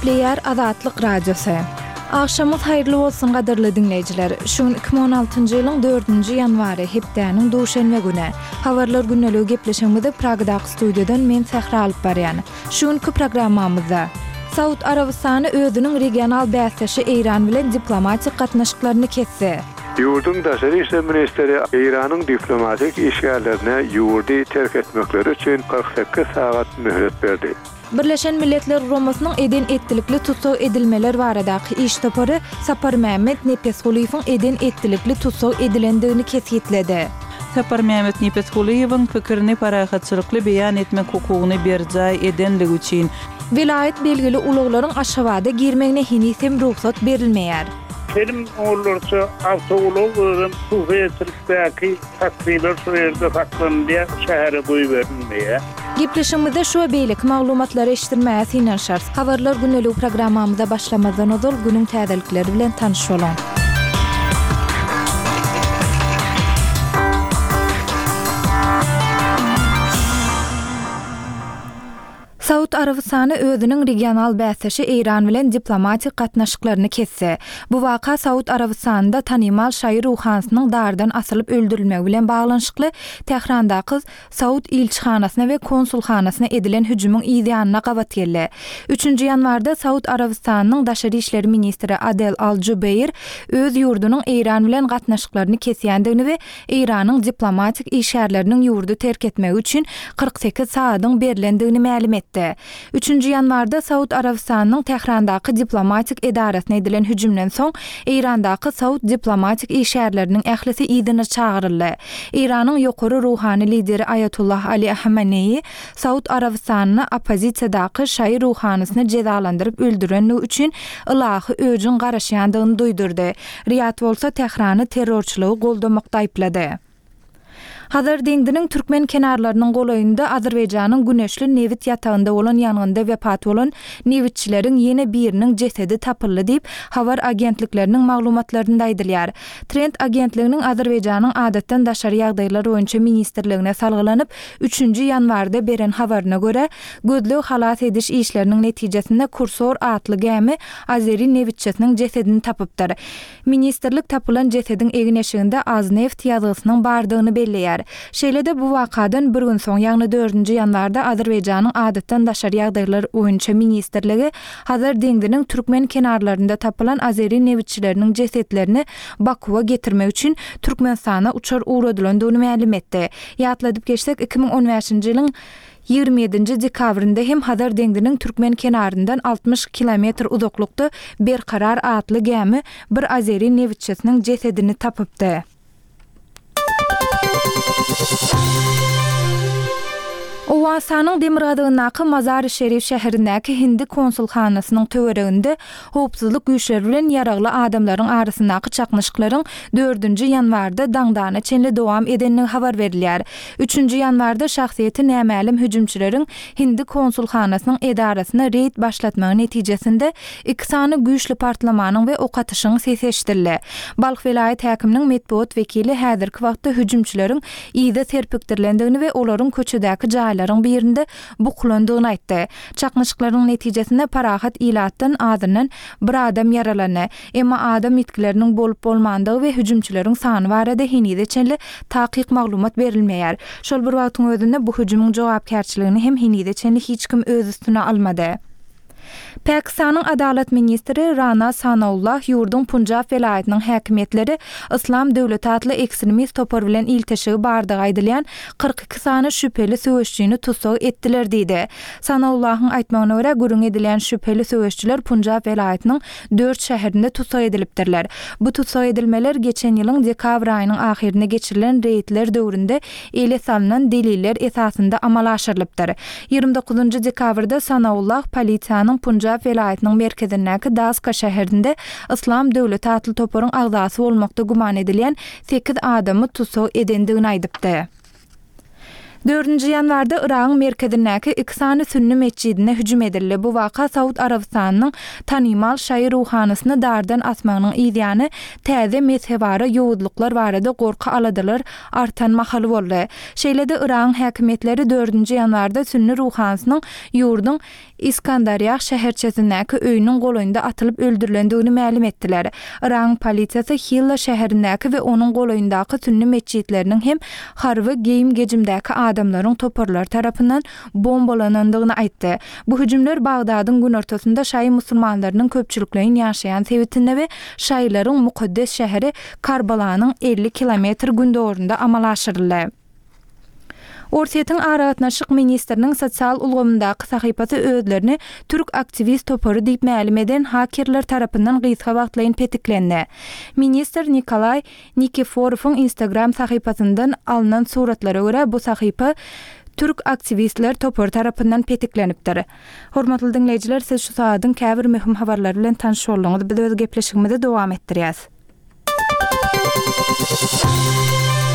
Player Azatlyk Radiosu. Akşamız hayırlı olsun gaderli dinleyiciler. Şun 2016-njy ýylyň 4-nji ýanwary hepdäniň duşanbe güne. Habarlar günneligi gepleşigimizde Pragdaky studiodan men Sahra alyp barýan. Şuňky programmamyzda Saud Arabistany özüniň regional bäsleşi Eýran bilen diplomatik gatnaşyklaryny kesse. Yurdun Daşary işler ministeri Eýranyň diplomatik işgärlerine ýurdy terk etmekleri üçin 48 saat möhlet berdi. Birleşen Milletler Romasynyň eden etdilikli tutsaw edilmeler baradaky iş topary Sapar Mehmet Nepeshuliýewiň eden etdilikli tutsaw edilendigini kesýetledi. Sapar Mehmet Nepeshuliýewiň pikirini parahatçylykly beýan etmek hukugyny berjay edenligi üçin vilayet belgili uluglaryň aşawada girmegine hinisem ruhsat berilmeýär. Benim olursa avtouloglarım kuvvetlikdäki takdirler şeýerde saklanýar, şähere goýup berilmeýär. Gepleşigimizde şu beýlik maglumatlary eşitdirmäge synan şart. Habarlar günneligi programmamyzda başlamazdan ozal günüň täzelikleri bilen tanışalım. Saud Arabistany özüniň regional bäsleşi Eýran bilen diplomatik gatnaşyklaryny kesse. Bu waka Saud Arabistanynda tanymal şaýyr Ruhanynyň dardan asylyp öldürilmegi bilen baglanşykly Tehrandaky Saud ilçihanasyna we konsulhanasyna edilen hüjümüň ýanyna gabat geldi. 3-nji ýanwarda Saud Arabistanynyň Daşary işleri ministri Adel Al-Jubeir öz ýurdunyň Eýran bilen gatnaşyklaryny kesýändigini we Eýranyň diplomatik işgärleriniň ýurdu terk etmegi üçin 48 saatyň berilendigini ma'lum etdi. 3-nji ýanwarda Saud Arabistanynyň Tehrandaky diplomatik edarasyna edilen hüjümden soň Eýrandaky Saud diplomatik işgärleriniň ählisi ýygyna çagyryldy. Eýranyň ýokary ruhany lideri Ayatullah Ali Khamenei Saud Arabistanyny opozisiýadaky şaýyr ruhanysyny cezalandyryp öldürenligi üçin ilahy öjüň garaşýandygyny duýdurdy. Riyad bolsa Tehrany terrorçylygy goldamakda aýplady. Hazır deňdiniň türkmen kenarlarynyň golaýynda Azerbaýjanyň Güneşli Nevit ýatagynda bolan ýangynda wepat bolan nevitçileriň ýene biriniň jesedi tapyldy diýip habar agentlikleriniň maglumatlarynda aýdylýar. Trend agentliginiň Azerbaýjanyň adatdan daşary ýagdaýlar boýunça ministrligine salgylanyp 3-nji ýanwarda beren habaryna görä gözlük halat ediş işleriniň netijesinde Kursor atly gämi Azeri nevitçesiniň jesedini tapypdyr. Ministrlik tapylan jesediň egin eşiginde az neft ýazgysynyň bardygyny belleýär. Şeýlede bu wakadan bir gün soň ýagny 4-nji ýanwarda Azerbaýjanyň adatdan daşary ýagdaýlar boýunça ministrligi hazır deňdiniň türkmen kenarlarynda tapylan Azeri nevitçileriniň jesetlerini Bakuwa getirmek üçin Türkmenistana uçar uğradylandygyny ma'lum etdi. Ýatladyp geçsek 2015-nji ýylyň 27-nji dekabrynda hem hazır deňdiniň türkmen kenaryndan 60 kilometr uzaklykda Berkarar atly gämi bir Azeri nevitçesiniň jesedini tapypdy. Owasanyň Demiradagynaky Mazar-ı Şerif şäherindäki Hindi konsulhanasynyň töwereginde howpsuzlyk güýçleri bilen ýaragly adamlaryň arasyndaky çaknyşyklaryň 4-nji ýanwarda daňdana çenli dowam edenligi habar berilýär. 3-nji ýanwarda şahsiýeti nämälim hüjümçileriň Hindi konsulhanasynyň edarasyna reýd başlatmagy netijesinde iki sany güýçli partlamanyň we ok atyşyň sesi eşidildi. Balk vilayet häkiminiň medpuat wekili häzirki wagtda hüjümçileriň ýyda serpikdirlendigini we olaryň köçedäki jaýlaryň birinde buklandygyny aýtdy. Çaknyşyklaryň netijesinde parahat ilatdan adynyň bir adam yaralandy. Emma adam itkileriniň bolup bolmandygy we hüjümçileriň sany barada henide çenli takyk maglumat berilmeýär. Şol bir wagtyň özünde bu hüjümüň jogapkärçiligini hem henide çenli hiç kim öz üstüne almady. Pakistanyň Adalet ministri Rana Sanaullah ýurdun Punjab welaýatynyň häkimetleri Islam döwleti atly ekstremist topar bilen ilteşigi bardygy aýdylýan 42 sany şüpheli söwüşçüni tutsak etdiler diýdi. Sanaullahyň aýtmagyna görä gürüň edilen şüpheli söwüşçüler Punjab welaýatynyň 4 şäherinde tutsak edilipdirler. Bu tutsak edilmeler geçen ýylyň dekabr aýynyň ahirine geçirilen reýtler döwründe ele salynan deliller esasında amala aşyrylypdyr. 29-njy dekabrda Sanaullah polisiýanyň Punjab welaýatynyň merkezindäki Daska şäherinde Islam döwleti atly toparyň agzasy bolmakda guman edilýän 8 adamy tutsak edendigini aýdypdy. 4-nji ýanwarda Iranyň merkezindäki iki sünni mescidine hüjüm edildi. Bu waka Saud Arabistanynyň tanymal şair ruhanysyny dardan asmagynyň ýa-ni täze mezhebara ýowudlyklar barada gorka aladylar artan mahaly boldy. Şeýlede Iran häkimetleri 4-nji ýanwarda sünni ruhanysynyň ýurdun İskandariýa şäherçesindäki öýüniň golaýynda atylyp öldürilendigini ma'lum etdiler. Iran polisiýasy Hilla şäherindäki we onuň golaýyndaky sünni mescidleriniň hem harby geyim gejimdäki adamlaryň toparlar tarapyndan bombalanandygyny aýtdy. Bu hüjümler Bagdadyň gün ortasynda şaý musulmanlarynyň köpçülikleriniň ýaşaýan sebitinde we şaýlaryň mukaddes şäheri Karbalanyň 50 kilometr gündorunda amal aşyryldy. Orsiýetiň Aragatnaşyk ministriniň sosial ulgamyndaky sahypasy özlerini türk aktivist topary diýip ma'lum eden hakerler tarapyndan gysga wagtlaýyn petiklendi. Ministr Nikolay Nikiforowyň Instagram sahypasyndan alynan suratlara görä bu sahypa türk aktivistler topary tarapyndan petiklenipdir. Hormatly dinleýijiler, siz şu saatyň käbir möhüm habarlary bilen tanış boldyňyz. Biz öz gepleşigimizi dowam etdirýäs.